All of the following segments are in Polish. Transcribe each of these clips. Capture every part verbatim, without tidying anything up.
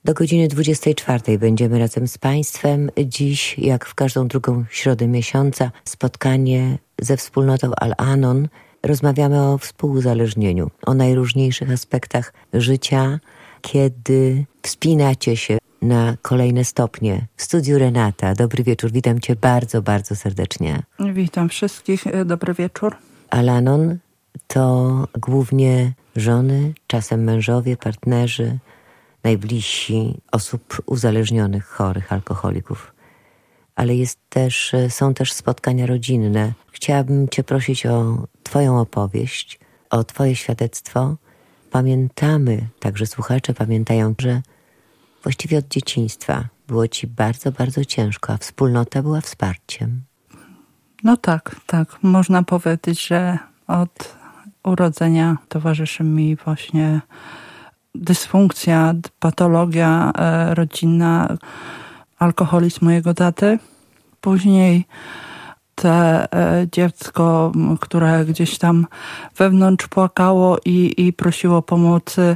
Do godziny dwudziestej czwartej będziemy razem z Państwem. Dziś, jak w każdą drugą środę miesiąca, spotkanie ze wspólnotą Al-Anon. Rozmawiamy o współuzależnieniu, o najróżniejszych aspektach życia, kiedy wspinacie się na kolejne stopnie. W studiu Renata. Dobry wieczór, witam Cię bardzo, bardzo serdecznie. Witam wszystkich, dobry wieczór. Al-Anon to głównie żony, czasem mężowie, partnerzy, najbliżsi osób uzależnionych, chorych, alkoholików. Ale jest też, są też spotkania rodzinne. Chciałabym Cię prosić o Twoją opowieść, o Twoje świadectwo. Pamiętamy, także słuchacze pamiętają, że właściwie od dzieciństwa było Ci bardzo, bardzo ciężko, a wspólnota była wsparciem. No tak, tak. Można powiedzieć, że od urodzenia towarzyszy mi właśnie dysfunkcja, patologia e, rodzinna, alkoholizm mojego taty. Później te e, dziecko, które gdzieś tam wewnątrz płakało i, i prosiło pomocy.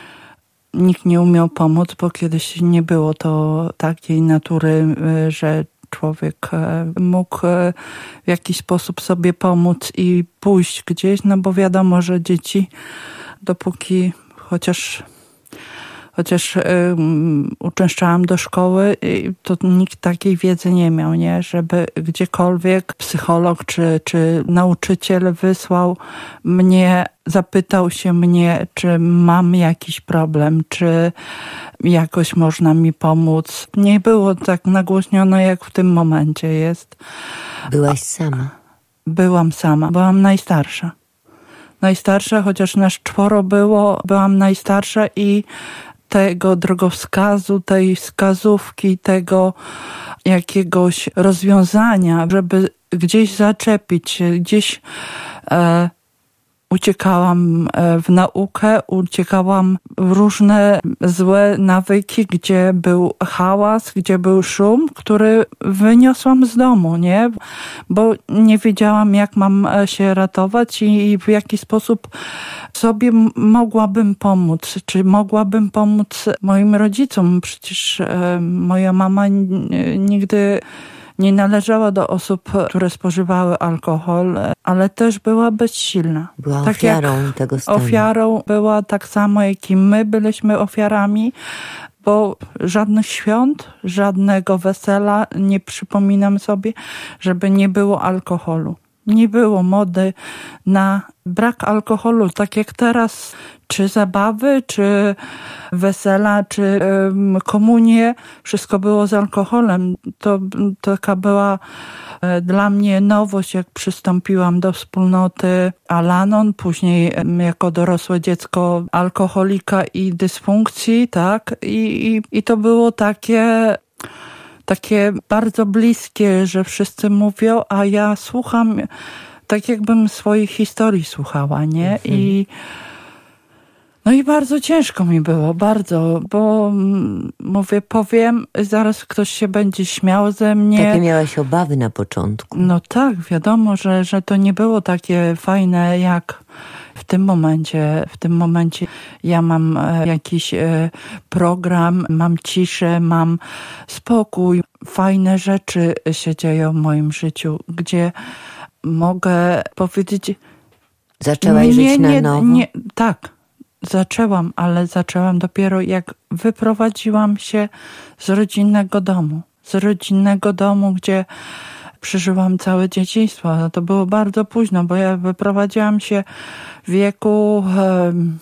Nikt nie umiał pomóc, bo kiedyś nie było to takiej natury, e, że człowiek e, mógł e, w jakiś sposób sobie pomóc i pójść gdzieś, no bo wiadomo, że dzieci dopóki Chociaż, chociaż y, uczęszczałam do szkoły, y, to nikt takiej wiedzy nie miał, nie? Żeby gdziekolwiek psycholog czy, czy nauczyciel wysłał mnie, zapytał się mnie, czy mam jakiś problem, czy jakoś można mi pomóc. Nie było tak nagłośnione, jak w tym momencie jest. Byłaś sama? Byłam sama, byłam najstarsza. Najstarsza, chociaż nas czworo było, byłam najstarsza i tego drogowskazu, tej wskazówki, tego jakiegoś rozwiązania, żeby gdzieś zaczepić się, gdzieś e, uciekałam w naukę, uciekałam w różne złe nawyki, gdzie był hałas, gdzie był szum, który wyniosłam z domu, nie? Bo nie wiedziałam, jak mam się ratować i w jaki sposób sobie mogłabym pomóc, czy mogłabym pomóc moim rodzicom. Przecież moja mama nigdy nie należała do osób, które spożywały alkohol, ale też była bezsilna. Była tak ofiarą jak tego stanu. Ofiarą była tak samo, jak i my byliśmy ofiarami, bo żadnych świąt, żadnego wesela nie przypominam sobie, żeby nie było alkoholu. Nie było mody na brak alkoholu, tak jak teraz, czy zabawy, czy wesela, czy um, komunie, wszystko było z alkoholem. To, to taka była e, dla mnie nowość, jak przystąpiłam do wspólnoty Al-Anon, później e, jako dorosłe dziecko alkoholika i dysfunkcji, tak? I, i, i to było takie... takie bardzo bliskie, że wszyscy mówią, a ja słucham tak, jakbym swojej historii słuchała, nie? Mhm. I no i bardzo ciężko mi było, bardzo, bo mówię, powiem, zaraz ktoś się będzie śmiał ze mnie. Takie miałaś obawy na początku. No tak, wiadomo, że, że to nie było takie fajne jak w tym momencie. W tym momencie ja mam jakiś program, mam ciszę, mam spokój. Fajne rzeczy się dzieją w moim życiu, gdzie mogę powiedzieć... Zaczęłaś nie, żyć na nie, nowo? Nie, tak, zaczęłam, ale zaczęłam dopiero jak wyprowadziłam się z rodzinnego domu. Z rodzinnego domu, gdzie przeżyłam całe dzieciństwo. To było bardzo późno, bo ja wyprowadziłam się w wieku um,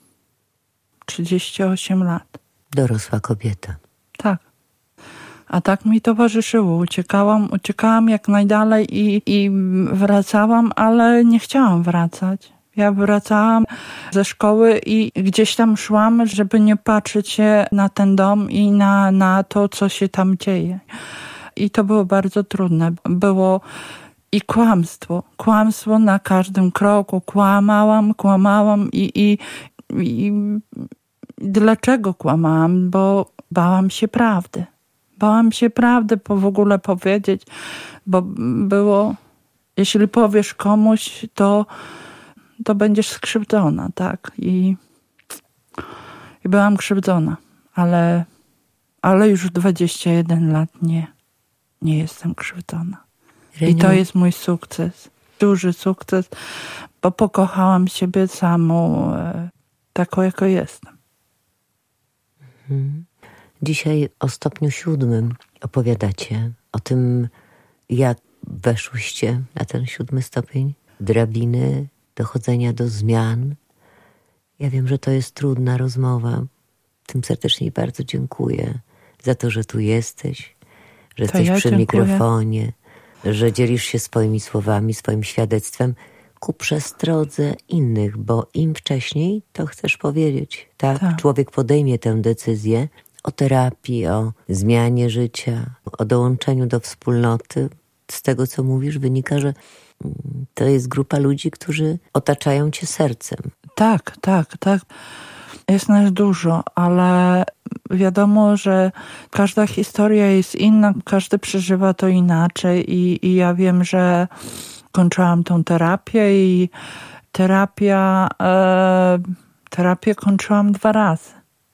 trzydzieści osiem lat. Dorosła kobieta. Tak. A tak mi towarzyszyło. Uciekałam, uciekałam jak najdalej i, i wracałam, ale nie chciałam wracać. Ja wracałam ze szkoły i gdzieś tam szłam, żeby nie patrzeć się na ten dom i na, na to, co się tam dzieje. I to było bardzo trudne. Było i kłamstwo. Kłamstwo na każdym kroku. Kłamałam, kłamałam i, i, i dlaczego kłamałam? Bo bałam się prawdy. Bałam się prawdy po w ogóle powiedzieć, bo było, jeśli powiesz komuś, to, to będziesz skrzywdzona, tak? I, i byłam krzywdzona. ale, ale już dwadzieścia jeden lat nie, nie jestem krzywdzona. Reniu. I to jest mój sukces, duży sukces, bo pokochałam siebie samą, e, taką, jako jestem. Mhm. Dzisiaj o stopniu siódmym opowiadacie, o tym, jak weszłyście na ten siódmy stopień, drabiny, dochodzenia do zmian. Ja wiem, że to jest trudna rozmowa. Tym serdecznie bardzo dziękuję za to, że tu jesteś, że To jesteś ja przy dziękuję. mikrofonie, że dzielisz się swoimi słowami, swoim świadectwem ku przestrodze innych, bo im wcześniej to chcesz powiedzieć, tak? Tak. Człowiek podejmie tę decyzję o terapii, o zmianie życia, o dołączeniu do wspólnoty. Z tego, co mówisz, wynika, że to jest grupa ludzi, którzy otaczają cię sercem. Tak, tak, tak. Jest nas dużo, ale wiadomo, że każda historia jest inna, każdy przeżywa to inaczej i, i ja wiem, że kończyłam tą terapię i terapia, e, terapię kończyłam dwa razy.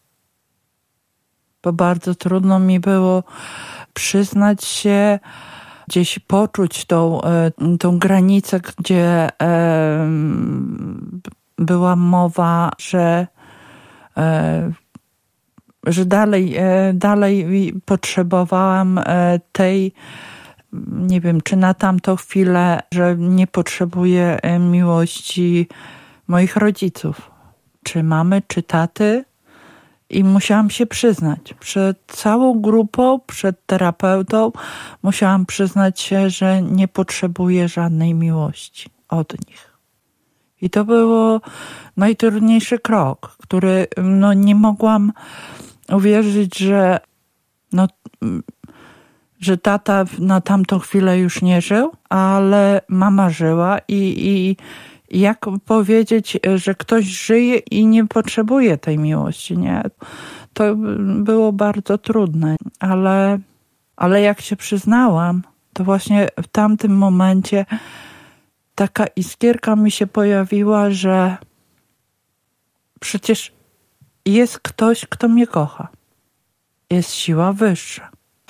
Bo bardzo trudno mi było przyznać się, gdzieś poczuć tą, tą granicę, gdzie e, była mowa, że, e, że dalej, e, dalej potrzebowałam e, tej, nie wiem, czy na tamtą chwilę, że nie potrzebuję miłości moich rodziców, czy mamy, czy taty. I musiałam się przyznać przed całą grupą, przed terapeutą, musiałam przyznać się, że nie potrzebuję żadnej miłości od nich. I to było najtrudniejszy krok, który no, nie mogłam uwierzyć, że, no, że tata na tamtą chwilę już nie żył, ale mama żyła i, i jak powiedzieć, że ktoś żyje i nie potrzebuje tej miłości, nie? To było bardzo trudne, ale, ale jak się przyznałam, to właśnie w tamtym momencie taka iskierka mi się pojawiła, że przecież jest ktoś, kto mnie kocha. Jest siła wyższa.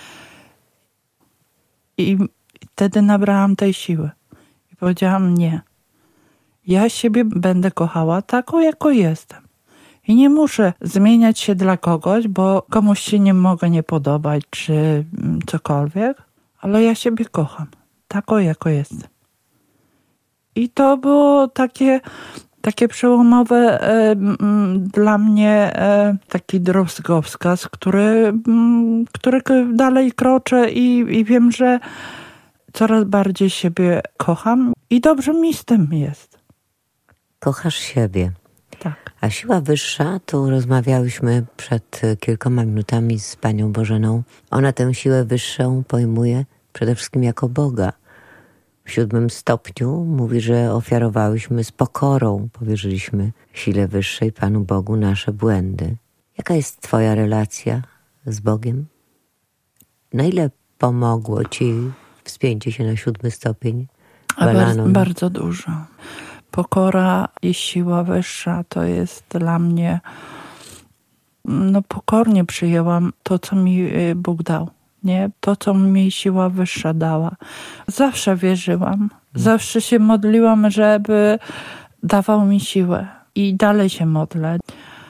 I wtedy nabrałam tej siły. I powiedziałam nie. Ja siebie będę kochała taką, jaką jestem. I nie muszę zmieniać się dla kogoś, bo komuś się nie mogę nie podobać, czy cokolwiek, ale ja siebie kocham taką, jaką jestem. I to było takie, takie przełomowe e, m, dla mnie e, taki drozgowskaz, który, m, który dalej kroczę i, i wiem, że coraz bardziej siebie kocham i dobrze mi z tym jest. Kochasz siebie. Tak. A siła wyższa, tu rozmawiałyśmy przed kilkoma minutami z panią Bożeną. Ona tę siłę wyższą pojmuje przede wszystkim jako Boga. W siódmym stopniu mówi, że ofiarowałyśmy z pokorą, powierzyliśmy sile wyższej Panu Bogu nasze błędy. Jaka jest twoja relacja z Bogiem? Na ile pomogło ci wspięcie się na siódmy stopień? Bardzo, bardzo dużo. Pokora i siła wyższa to jest dla mnie, no pokornie przyjęłam to, co mi Bóg dał, nie? To, co mi siła wyższa dała. Zawsze wierzyłam, zawsze się modliłam, żeby dawał mi siłę i dalej się modlę.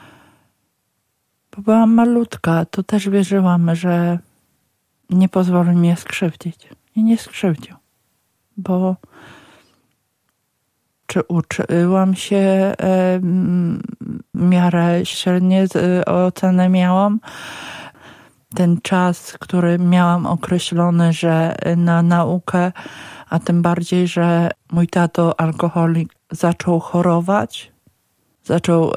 Bo byłam malutka, to też wierzyłam, że nie pozwoli mnie skrzywdzić. I nie skrzywdził, bo czy uczyłam się, w miarę średnie ocenę miałam. Ten czas, który miałam określony, że na naukę, a tym bardziej, że mój tato alkoholik zaczął chorować, zaczął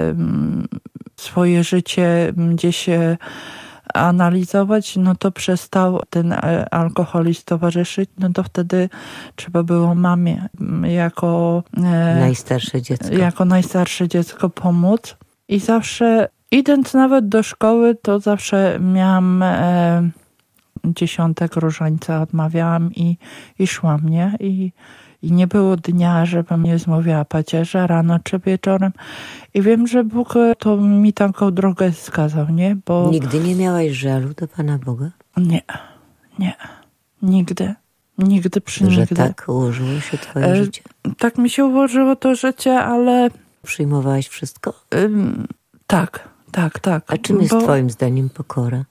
swoje życie gdzieś analizować, no to przestał ten alkoholizm towarzyszyć, no to wtedy trzeba było mamie jako najstarsze dziecko, jako najstarsze dziecko pomóc. I zawsze, idąc nawet do szkoły, to zawsze miałam e, dziesiątek różańca, odmawiałam i, i szłam, nie? I, I nie było dnia, żebym nie zmówiła pacierza rano czy wieczorem. I wiem, że Bóg to mi taką drogę wskazał, nie? Bo... Nigdy nie miałaś żalu do Pana Boga? Nie, nie. Nigdy. Nigdy przy Że nigdy. tak ułożyło się twoje e, życie? Tak mi się ułożyło to życie, ale... Przyjmowałaś wszystko? Ym, tak, tak, tak. A czym jest Bo... twoim zdaniem pokora?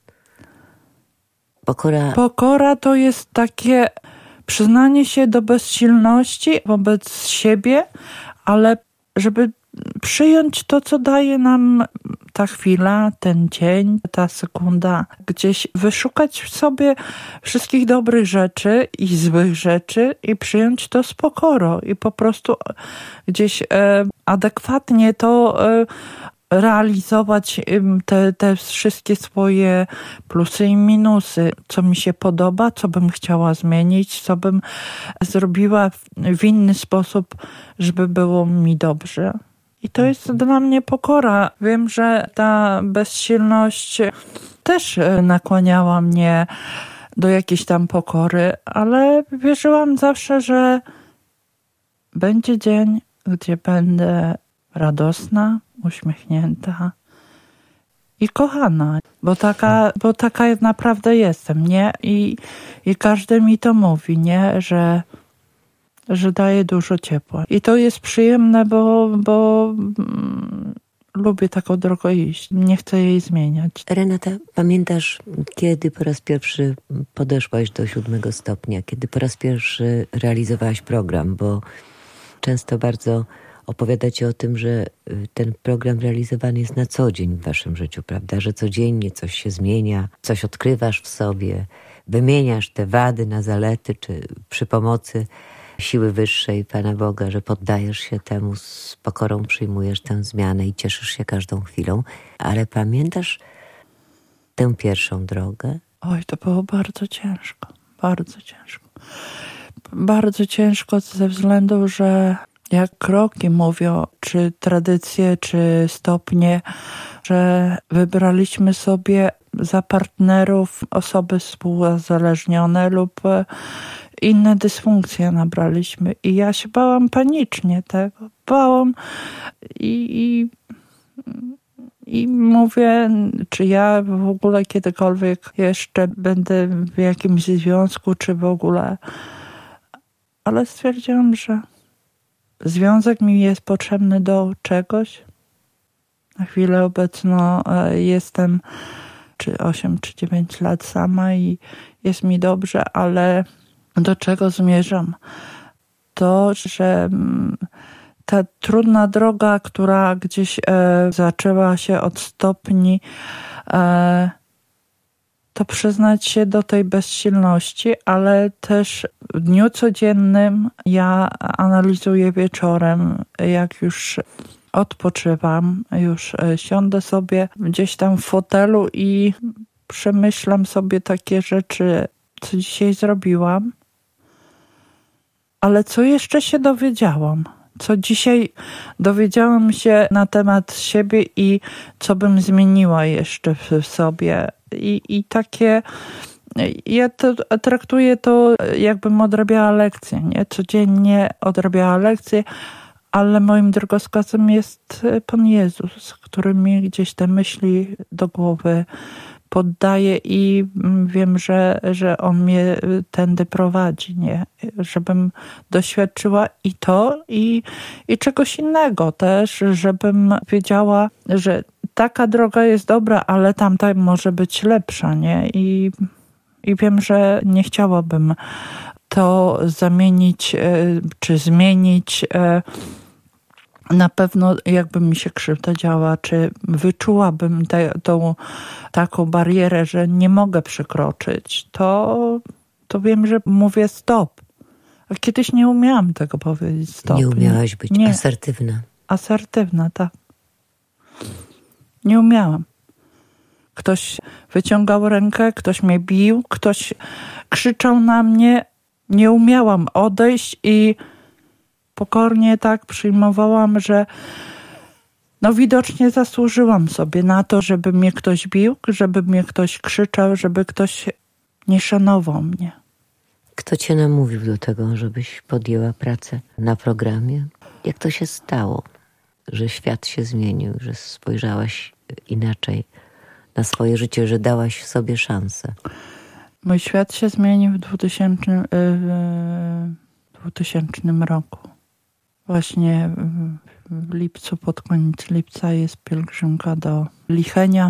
Pokora... Pokora to jest takie przyznanie się do bezsilności wobec siebie, ale żeby przyjąć to, co daje nam ta chwila, ten dzień, ta sekunda, gdzieś wyszukać w sobie wszystkich dobrych rzeczy i złych rzeczy i przyjąć to z pokorą i po prostu gdzieś e, adekwatnie to e, realizować te, te wszystkie swoje plusy i minusy, co mi się podoba, co bym chciała zmienić, co bym zrobiła w, w inny sposób, żeby było mi dobrze. I to jest dla mnie pokora. Wiem, że ta bezsilność też nakłaniała mnie do jakiejś tam pokory, ale wierzyłam zawsze, że będzie dzień, gdzie będę radosna, uśmiechnięta i kochana, bo taka, bo taka naprawdę jestem, nie? I, i każdy mi to mówi, nie? Że, że daje dużo ciepła. I to jest przyjemne, bo, bo mm, lubię taką drogą iść. Nie chcę jej zmieniać. Renata, pamiętasz, kiedy po raz pierwszy podeszłaś do siódmego stopnia? Kiedy po raz pierwszy realizowałaś program? Bo często bardzo opowiadacie o tym, że ten program realizowany jest na co dzień w waszym życiu, prawda? Że codziennie coś się zmienia, coś odkrywasz w sobie, wymieniasz te wady na zalety, czy przy pomocy siły wyższej Pana Boga, że poddajesz się temu, z pokorą przyjmujesz tę zmianę i cieszysz się każdą chwilą. Ale pamiętasz tę pierwszą drogę? Oj, to było bardzo ciężko, bardzo ciężko. Bardzo ciężko ze względu, że jak kroki mówią, czy tradycje, czy stopnie, że wybraliśmy sobie za partnerów osoby współuzależnione lub inne dysfunkcje nabraliśmy. I ja się bałam panicznie tego. Bałam i, i, i mówię, czy ja w ogóle kiedykolwiek jeszcze będę w jakimś związku, czy w ogóle. Ale stwierdziłam, że związek mi jest potrzebny do czegoś. Na chwilę obecną jestem czy osiem, czy dziewięć lat sama i jest mi dobrze, ale do czego zmierzam? To, że ta trudna droga, która gdzieś e, zaczęła się od stopni, e, to przyznać się do tej bezsilności, ale też w dniu codziennym ja analizuję wieczorem, jak już odpoczywam, już siądę sobie gdzieś tam w fotelu i przemyślam sobie takie rzeczy, co dzisiaj zrobiłam, ale co jeszcze się dowiedziałam, co dzisiaj dowiedziałam się na temat siebie i co bym zmieniła jeszcze w sobie. I, i takie, ja to traktuję to, jakbym odrabiała lekcje, nie? Codziennie odrabiała lekcje, ale moim drogowskazem jest Pan Jezus, który mi gdzieś te myśli do głowy poddaje i wiem, że, że On mnie tędy prowadzi, nie? Żebym doświadczyła i to, i, i czegoś innego też, żebym wiedziała, że taka droga jest dobra, ale tamta może być lepsza, nie? I, i wiem, że nie chciałabym to zamienić czy zmienić. Na pewno jakby mi się krzywda działa, czy wyczułabym te, tą taką barierę, że nie mogę przekroczyć, to, to wiem, że mówię stop. A kiedyś nie umiałam tego powiedzieć stop. Nie umiałaś być nie. asertywna. Asertywna, tak. Nie umiałam. Ktoś wyciągał rękę, ktoś mnie bił, ktoś krzyczał na mnie. Nie umiałam odejść i pokornie tak przyjmowałam, że no widocznie zasłużyłam sobie na to, żeby mnie ktoś bił, żeby mnie ktoś krzyczał, żeby ktoś nie szanował mnie. Kto cię namówił do tego, żebyś podjęła pracę na programie? Jak to się stało, że świat się zmienił, że spojrzałaś inaczej na swoje życie, że dałaś sobie szansę? Mój świat się zmienił w dwutysięcznym, w dwutysięcznym roku. Właśnie w lipcu, pod koniec lipca jest pielgrzymka do Lichenia.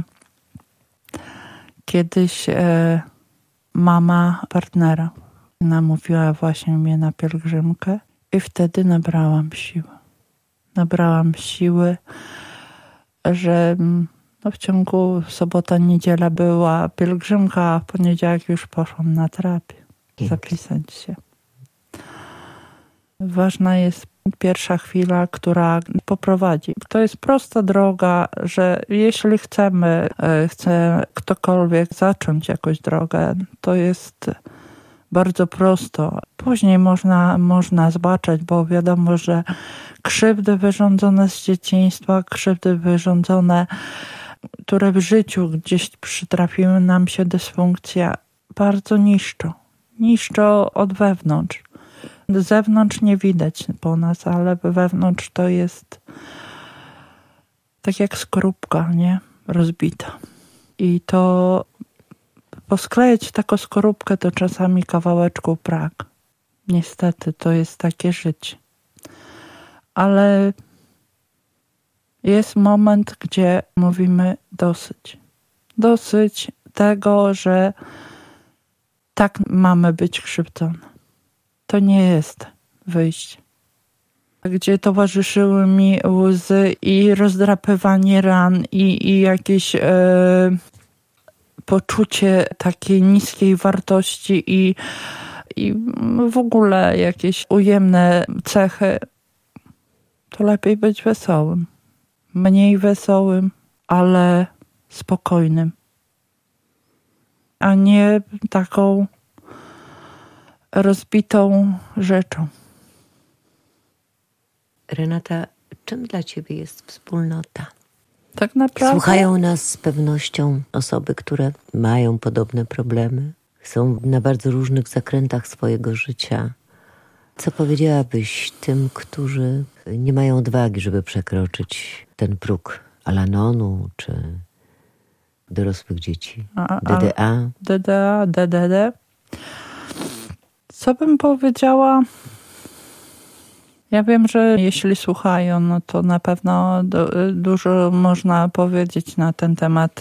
Kiedyś e, mama partnera namówiła właśnie mnie na pielgrzymkę i wtedy nabrałam siły. Nabrałam siły, że no, w ciągu sobota, niedziela była pielgrzymka, a w poniedziałek już poszłam na terapię. Pięknie. Zapisać się. Ważna jest pierwsza chwila, która poprowadzi. To jest prosta droga, że jeśli chcemy, chce ktokolwiek zacząć jakąś drogę, to jest bardzo prosto. Później można, można zbaczać, bo wiadomo, że krzywdy wyrządzone z dzieciństwa, krzywdy wyrządzone, które w życiu gdzieś przytrafiły nam się, dysfunkcja, bardzo niszczą. Niszczą od wewnątrz. Z zewnątrz nie widać po nas, ale wewnątrz to jest tak jak skorupka, nie? Rozbita. I to posklejać taką skorupkę to czasami kawałeczków brak. Niestety to jest takie życie. Ale jest moment, gdzie mówimy dosyć. Dosyć tego, że tak mamy być krzywdzone. To nie jest wyjście. Gdzie towarzyszyły mi łzy i rozdrapywanie ran i, i jakieś e, poczucie takiej niskiej wartości i, i w ogóle jakieś ujemne cechy, to lepiej być wesołym. Mniej wesołym, ale spokojnym. A nie taką rozbitą rzeczą. Renata, czym dla ciebie jest wspólnota? Tak naprawdę... Słuchają nas z pewnością osoby, które mają podobne problemy, są na bardzo różnych zakrętach swojego życia. Co powiedziałabyś tym, którzy nie mają odwagi, żeby przekroczyć ten próg Al-Anonu czy dorosłych dzieci? A, D D A? D D A, D D D. Co bym powiedziała? Ja wiem, że jeśli słuchają, no to na pewno do, dużo można powiedzieć na ten temat,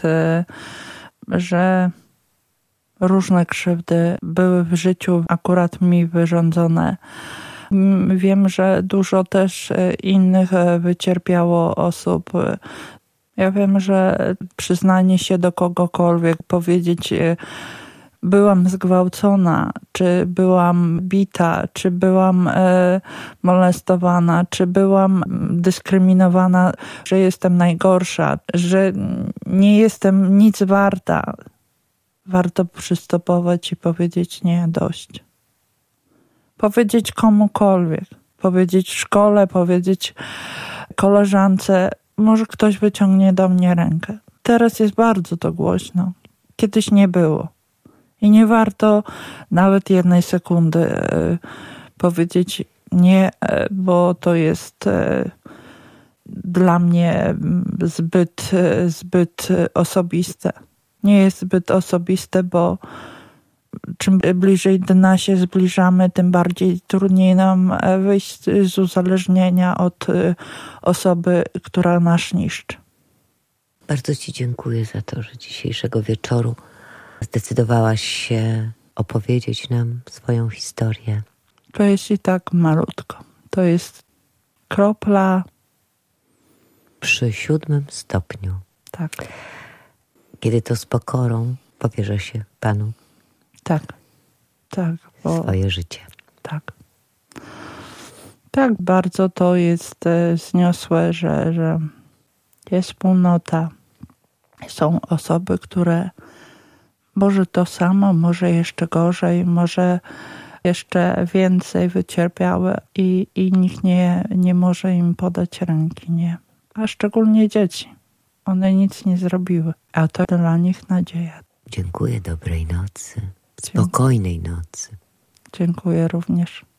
że różne krzywdy były w życiu akurat mi wyrządzone. Wiem, że dużo też innych wycierpiało osób. Ja wiem, że przyznanie się do kogokolwiek, powiedzieć byłam zgwałcona, czy byłam bita, czy byłam e, molestowana, czy byłam dyskryminowana, że jestem najgorsza, że nie jestem nic warta. Warto przystopować i powiedzieć nie, dość. Powiedzieć komukolwiek. Powiedzieć w szkole, powiedzieć koleżance. Może ktoś wyciągnie do mnie rękę. Teraz jest bardzo to głośno. Kiedyś nie było. I nie warto nawet jednej sekundy e, powiedzieć nie, e, bo to jest e, dla mnie zbyt, e, zbyt osobiste. Nie jest zbyt osobiste, bo czym bliżej dna się zbliżamy, tym bardziej trudniej nam wyjść z uzależnienia od e, osoby, która nas niszczy. Bardzo ci dziękuję za to, że dzisiejszego wieczoru zdecydowałaś się opowiedzieć nam swoją historię. To jest i tak malutko. To jest kropla przy siódmym stopniu. Tak. Kiedy to z pokorą powierza się Panu. Tak. Tak. Bo... swoje życie. Tak. Tak, bardzo to jest e, zniosłe, że, że jest wspólnota. Są osoby, które może to samo, może jeszcze gorzej, może jeszcze więcej wycierpiały i, i nikt nie, nie może im podać ręki, nie. A szczególnie dzieci. One nic nie zrobiły, a to dla nich nadzieja. Dziękuję, dobrej nocy, spokojnej nocy. Dziękuję również.